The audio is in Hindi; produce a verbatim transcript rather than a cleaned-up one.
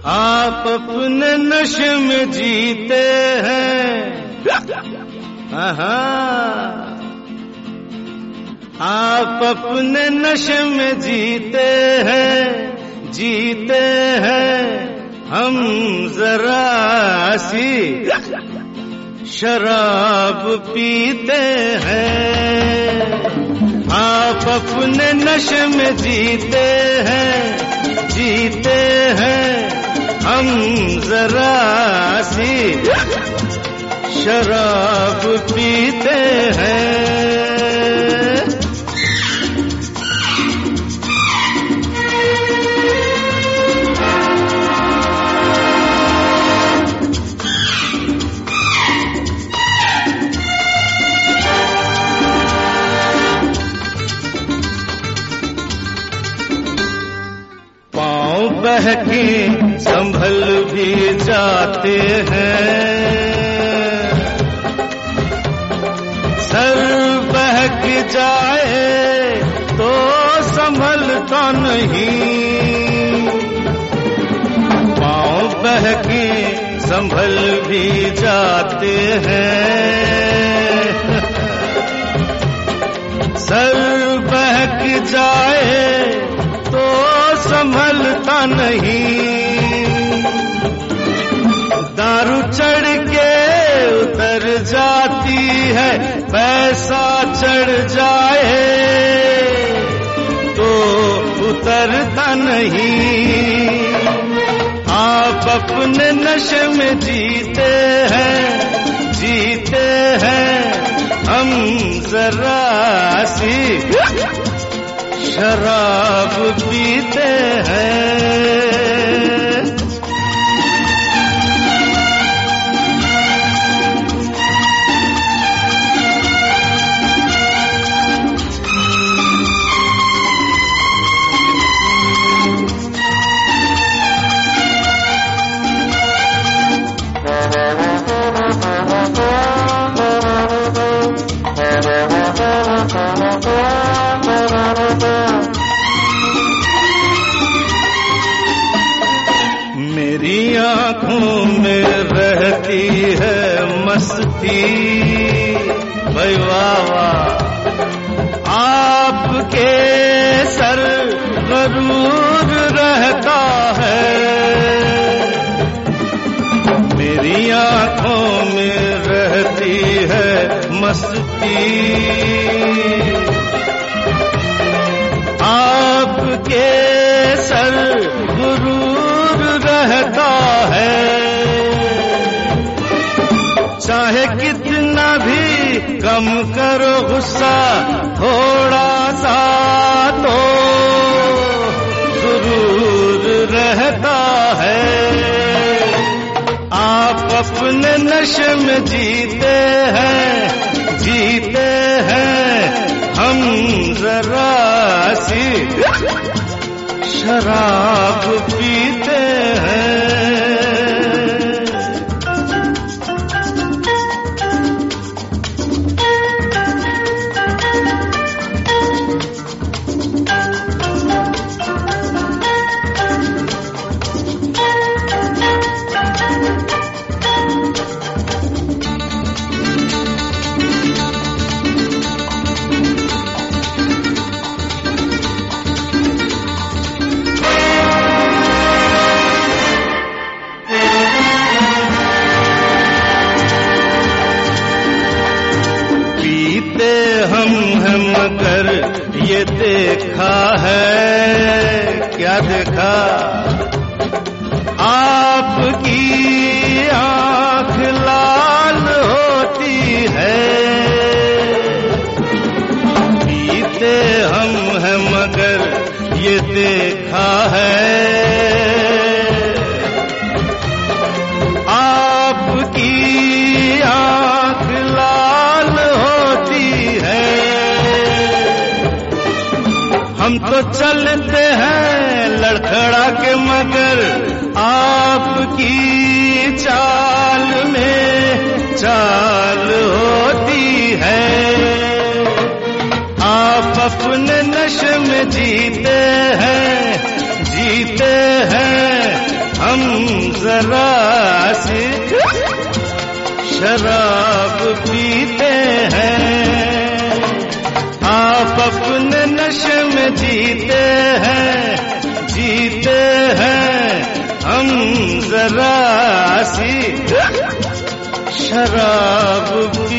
आप अपने नशे में जीते हैं, आप अपने नशे में जीते हैं, जीते हैं, हम जरा सी शराब पीते हैं। आप अपने नशे में जीते हैं, जीते हैं, हम जरा सी शराब पीते हैं। बहके संभल भी जाते हैं, सर बहक जाए तो संभलता नहीं। पाँव बहके संभल भी जाते हैं, सर बहक जाए तो संभलता नहीं। दारू चढ़ के उतर जाती है, पैसा चढ़ जाए तो उतरता नहीं। आप अपने नशे में जीते हैं, जीते हैं, हम जरा सी शराब पीते हैं। मेरी आँखों में रहती है मस्ती, भाई वाह वाह, आपके सर गरूर रहता है। मेरी आँखों में रहती है मस्ती, आपके सर गुरूर रहता है। चाहे कितना भी कम करो गुस्सा, थोड़ा सा तो गुरूर रहता है। आप अपने नशे में जीते हैं, जीते हैं, हम जरा सी शराब पीते हैं। हम हैं मगर ये देखा है, क्या देखा, आपकी आँख लाल होती है। पीते हम हैं मगर ये देखा है, आपकी आँख लाल होती है। हम तो चलते हैं लड़खड़ा के मगर आपकी चाल में चाल होती है। आप अपने नशे में जीते हैं, जीते हैं, हम जरा सी शराब पीते हैं, आप अपने नशे में जीते हैं, जीते हैं, हम जरा सी शराब